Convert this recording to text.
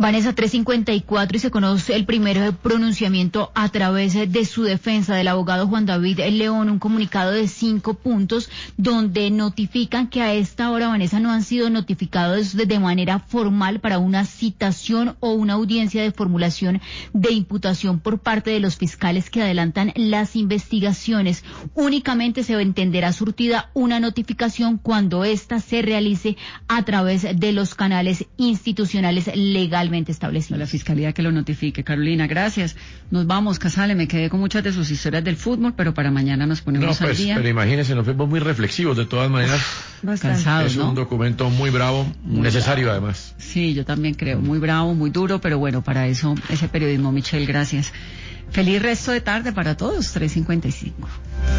Vanessa, 3:54, y se conoce el primer pronunciamiento a través de su defensa del abogado Juan David León, un comunicado de 5 puntos donde notifican que a esta hora, Vanessa, no han sido notificados de manera formal para una citación o una audiencia de formulación de imputación por parte de los fiscales que adelantan las investigaciones. Únicamente se entenderá surtida una notificación cuando ésta se realice a través de los canales institucionales legalmente establecidos. A la fiscalía que lo notifique. Carolina, gracias. Nos vamos, Casale, me quedé con muchas de sus historias del fútbol, pero para mañana nos ponemos al día. Pero imagínense, nos vemos muy reflexivos de todas maneras. Cansados, es ¿no? un documento muy bravo, muy necesario bravo. Además. Sí, yo también creo, muy bravo, muy duro, pero bueno, para eso ese periodismo, Michelle, gracias. Feliz resto de tarde para todos, 3:55.